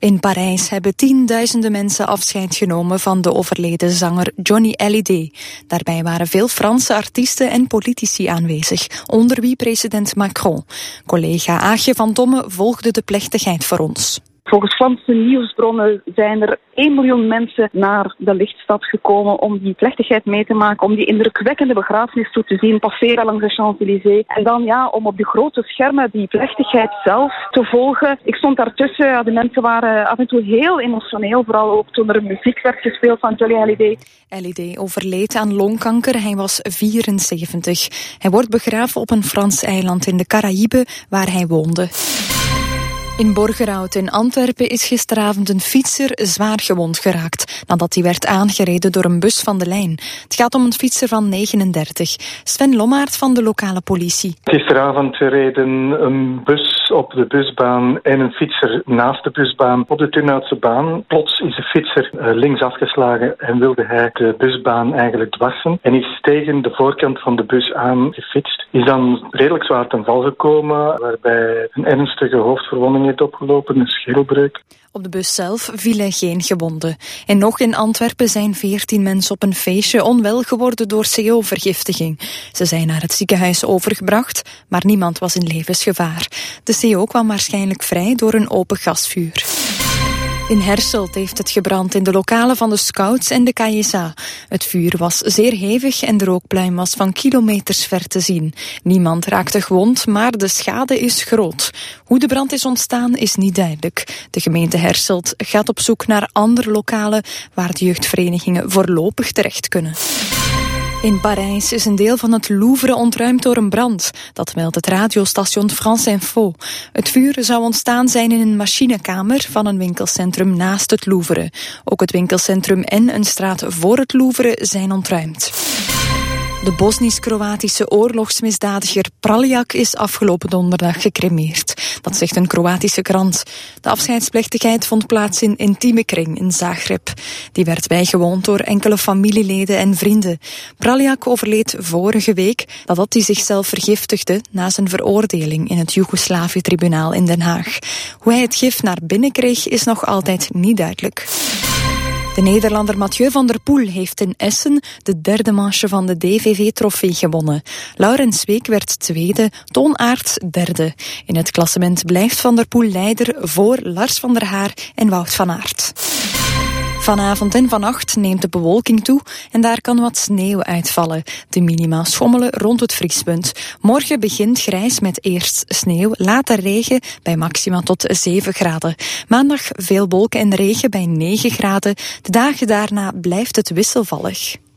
In Parijs hebben tienduizenden mensen afscheid genomen van de overleden zanger Johnny Hallyday. Daarbij waren veel Franse artiesten en politici aanwezig, onder wie president Macron. Collega Aagje van Domme volgde de plechtigheid voor ons. Volgens Franse nieuwsbronnen zijn er 1 miljoen mensen naar de Lichtstad gekomen om die plechtigheid mee te maken, om die indrukwekkende begrafenis toe te zien, passeren langs de Champs-Élysées. En dan om op de grote schermen die plechtigheid zelf te volgen. Ik stond daartussen, de mensen waren af en toe heel emotioneel, vooral ook toen er muziek werd gespeeld van Johnny Hallyday. Hallyday overleed aan longkanker, hij was 74. Hij wordt begraven op een Frans eiland in de Caraïben waar hij woonde. In Borgerhout in Antwerpen is gisteravond een fietser zwaar gewond geraakt nadat hij werd aangereden door een bus van de lijn. Het gaat om een fietser van 39. Sven Lommaert van de lokale politie. Gisteravond reden een bus op de busbaan en een fietser naast de busbaan op de Turnhoutse baan. Plots is de fietser links afgeslagen en wilde hij de busbaan eigenlijk dwarsen en is tegen de voorkant van de bus aan gefietst. Is dan redelijk zwaar ten val gekomen, waarbij een ernstige hoofdverwonding heeft opgelopen, een schedelbreuk. Op de bus zelf vielen geen gewonden. En nog in Antwerpen zijn 14 mensen op een feestje onwel geworden door CO-vergiftiging. Ze zijn naar het ziekenhuis overgebracht, maar niemand was in levensgevaar. De CO kwam waarschijnlijk vrij door een open gasvuur. In Herselt heeft het gebrand in de lokalen van de Scouts en de KSA. Het vuur was zeer hevig en de rookpluim was van kilometers ver te zien. Niemand raakte gewond, maar de schade is groot. Hoe de brand is ontstaan is niet duidelijk. De gemeente Herselt gaat op zoek naar andere lokalen waar de jeugdverenigingen voorlopig terecht kunnen. In Parijs is een deel van het Louvre ontruimd door een brand. Dat meldt het radiostation France Info. Het vuur zou ontstaan zijn in een machinekamer van een winkelcentrum naast het Louvre. Ook het winkelcentrum en een straat voor het Louvre zijn ontruimd. De Bosnisch-Kroatische oorlogsmisdadiger Praljak is afgelopen donderdag gecremeerd. Dat zegt een Kroatische krant. De afscheidsplechtigheid vond plaats in intieme kring in Zagreb. Die werd bijgewoond door enkele familieleden en vrienden. Praljak overleed vorige week nadat hij zichzelf vergiftigde na zijn veroordeling in het Joegoslavië-tribunaal in Den Haag. Hoe hij het gif naar binnen kreeg is nog altijd niet duidelijk. De Nederlander Mathieu van der Poel heeft in Essen de derde manche van de DVV-trofee gewonnen. Laurens Week werd tweede, Toon Aerts derde. In het klassement blijft Van der Poel leider voor Lars van der Haar en Wout van Aert. Vanavond en vannacht neemt de bewolking toe en daar kan wat sneeuw uitvallen. De minima schommelen rond het vriespunt. Morgen begint grijs met eerst sneeuw, later regen bij maxima tot 7 graden. Maandag veel wolken en regen bij 9 graden. De dagen daarna blijft het wisselvallig.